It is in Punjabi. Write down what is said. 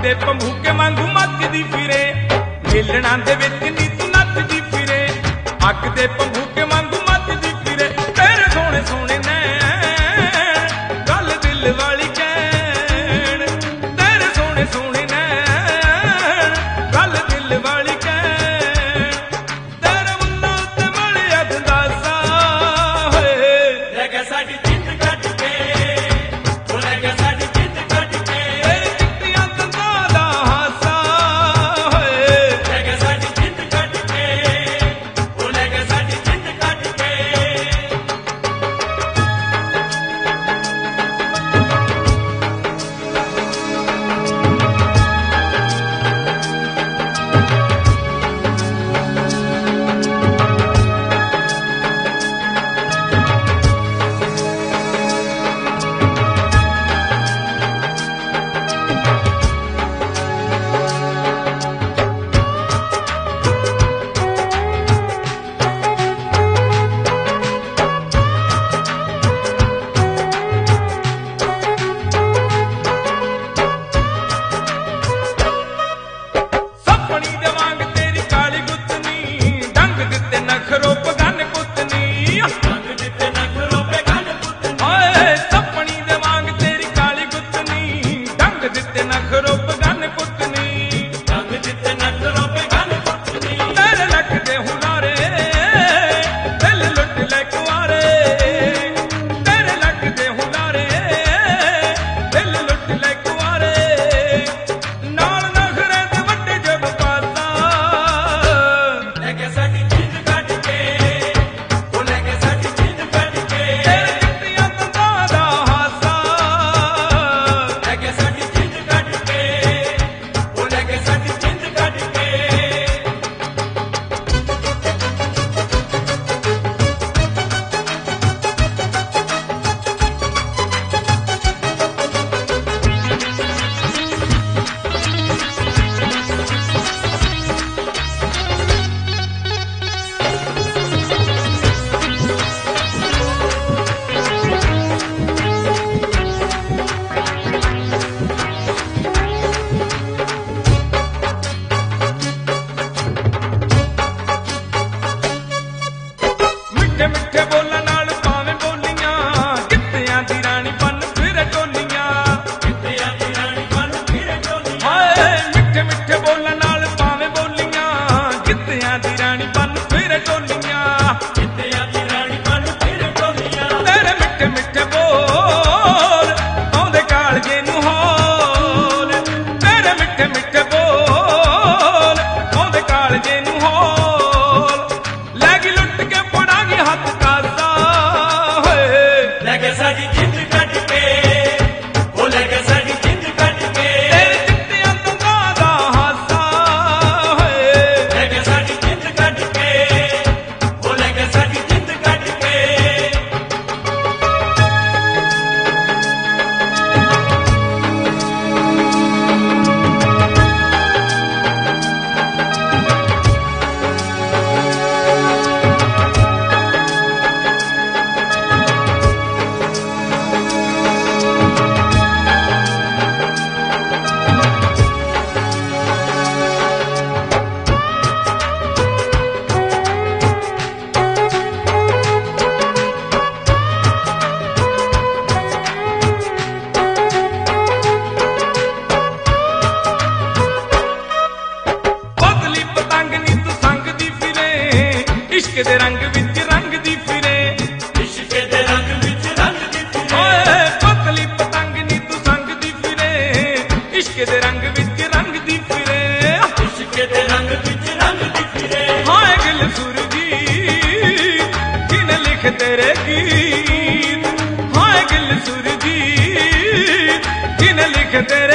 ਦੇ ਭੰਬੂਕੇ ਵਾਂਗੂ ਮੱਚਦੀ ਫਿਰੇ, ਮੇਲਣਾ ਦੇ ਵਿੱਚ ਨੀ ਤੂੰ ਨੱਚਦੀ ਫਿਰੇ, ਅੱਗ ਦੇ ਭੰਬੂਕੇ ਵਾਂਗੂ ਮੱਚਦੀ ਫਿਰੇ। ਤੇਰੇ ਸੋਹਣੇ ਸੋਹਣੇ ਨੈਣ ਗੱਲ ਦਿਲ ਵਾਲੀ ਕਹਿਣ, ਤੇਰੇ ਸੋਹਣੇ ਸੋਹਣੇ ਨੈਣ ਗੱਲ ਦਿਲ ਵਾਲੀ ਕਹਿਣ, ਤੇਰੇ ਮੁੰਨਾਂ ਉੱਤੇ ਮਲਿਆ ਗੰਦਾਸਾ ਹੋਏ। ਲੈ ਗਿਆ ਸਾਡੀ ਜਿੰਦ ਕੱਢ ਕੇ, ਉਹ ਲੈ ਗਿਆ ਸਾਡੀ ਜਿੰਦ ਕੱਢ ਕੇ, ਤੇਰੀ ਚਿੱਟੀਆਂ ਦੰਦਾਂ ਦਾ ਹਾਸਾ ਹੋਏ। ਲੈ ਗਿਆ ਸਾਡੀ ਜਿੰਦ ਕੱਢ ਕੇ, ਉਹ ਲੈ ਗਿਆ ਸਾਡੀ ਜਿੰਦ ਕੱਢ ਕੇ। ਸੱਪਣੀ ਦੇ ਵਾਂਗ ਤੇਰੀ ਕਾਲੀ ਗੁੱਤਨੀ, ਡੰਗ ਦਿੱਤੇ ਨਖਰੋ ਪਗਨ ਪੁੱਤਨੀ। ਰੰਗ ਦਿੱਤੇ ਨਖਰੋ ਪੇ ਗੱਲ ਪੁੱਤਨੀ, ਓਏ ਸੱਪਣੀ ਦੇ ਵਾਂਗ ਤੇਰੀ ਕਾਲੀ ਗੁੱਤਨੀ, ਡੰਗ ਦਿੱਤੇ ਨਖਰੋ ਪਗਨ ਪੁੱਤਨੀ। ਰੰਗ ਦਿੱਤੇ ਨਖਰੋ ਪੇ ਗੱਲ ਪੁੱਤਨੀ। ਤੇਰੇ ਲੱਕ ਦੇ ਹੁਲਾਰੇ ਦਿਲ ਲੁੱਟ ਲੈ ਕੁਆਰੇ, ਤੇਰੇ ਲੱਕ ਦੇ ਹੁਲਾਰੇ ਦਿਲ ਲੁੱਟ ਲੈ ਕੁਆਰੇ, ਨਾਲ ਨਖਰੇ ਦੇ ਵੱਡੇ ਜਬ ਪਾਸਾ। ਲੈ ਗਿਆ ਸਾਡੀ ਜਿੰਦ ਕੱਢ ਕੇ, ਉਹ ਲੈ ਗਿਆ ਸਾਡੀ ਜਿੰਦ ਕੱਢ ਕੇ, ਤੇਰੇ ਚਿੱਟੀਆਂ ਦੰਦਾਂ ਦਾ ਹਾਸਾ। ਲੈ ਗਿਆ ਸਾਡੀ ਜਿੰਦ ਕੱਢ ਕੇ, ਉਹ ਲੈ ਗਿਆ ਸਾਡੀ ਜਿੰਦ ਕੱਢ ਕੇ। ਮਿੱਠੇ ਮਿੱਠੇ ਬੋਲਾਂ ਨਾਲ ਭਾਵੇਂ ਬੋਲੀਆਂ, ਗਿੱਧਿਆਂ ਦੀ ਰਾਣੀ ਬਣ ਫਿਰੇ ਟੋਲੀਆਂ। ਕਿੱਤਿਆਂ ਦੀ ਰਾਣੀ ਬਣ ਫਿਰੇ ਟੋਲੀਆਂ, ਹਾਏ ਮਿੱਠੇ ਮਿੱਠੇ ਬੋਲਾਂ ਨਾਲ ਭਾਵੇਂ ਬੋਲੀਆਂ, ਗਿੱਧਿਆਂ ਦੀ ਰਾਣੀ ਬਣ ਫਿਰੇ ਟੋਲੀਆਂ। ਕਿੱਤਿਆਂ ਦੀ ਰਾਣੀ ਬਣ ਫਿਰੇ ਟੋਲੀਆਂ। ਤੇਰੇ ਮਿੱਠੇ ਮਿੱਠੇ ਬੋਲ ਆਉਂਦੇ ਕਾਲਜੇ ਨੂੰ ਹੌਲ, ਤੇਰੇ ਮਿੱਠੇ ਮਿੱਠੇ ਬੋਲ ਆਉਂਦੇ ਕਾਲਜੇ ਨੂੰ ਹੌਲ, ਲੈ ਗਈ ਲੁੱਟ ਕੇ ਫੜਾਂਗੀ ਹੱਥ ਕਾਸਾ ਹੋਏ। ਲੈ ਗਿਆ ਸਾਡੀ ਜਿੰਦ ਕੱਢ ਕੇ, ਉਹ ਲੈ ਗਿਆ ਸਾਡੀ ਜਿੰਦ ਕੱਢ ਕੇ, ਤੇਰੇ ਚਿੱਟੀਆਂ ਦੰਦਾਂ ਦਾ ਹਾਸਾ ਹੋਏ। ਲੈ ਗਿਆ ਸਾਡੀ ਜਿੰਦ ਕੱਢ ਕੇ, ਉਹ ਲੈ ਗਿਆ ਸਾਡੀ ਜਿੰਦ ਕੱਢ ਕੇ। ਬਦਲੀ ਪਤੰਗ ਨੀ ਤੂੰ ਸੰਗ ਦੀ ਫਿਰੇ, ਇਸ਼ਕ ਦੇ ਰੰਗ ਵਿੱਚ ਰੰਗਦੀ ਫਿਰੇ। ਇਸ਼ਕ ਦੇ ਰੰਗ ਵਿੱਚ ਰੰਗ ਦਿੱਤੀ ਓਏ ਬਦਲੀ ਪਤੰਗ ਨੀ ਤੂੰ ਸੰਗ ਦੀ ਫਿਰੇ, ਇਸ਼ਕ ਦੇ ਰੰਗ ਵਿੱਚ ਰੰਗਦੀ ਫਿਰੇ। ਇਸ਼ਕ ਦੇ ਰੰਗ ਵਿੱਚ ਰੰਗ ਦਿੱਤੀ ਰੇ। ਹਾਏ ਗਿਲ ਸੁਰਜੀ ਜਿਨ ਲਿਖ ਤੇਰੇ ਗੀਤ, ਹਾਏ ਗਿਲ ਸੁਰਜੀ ਜਿਨ ਲਿਖ ਤੇਰੇ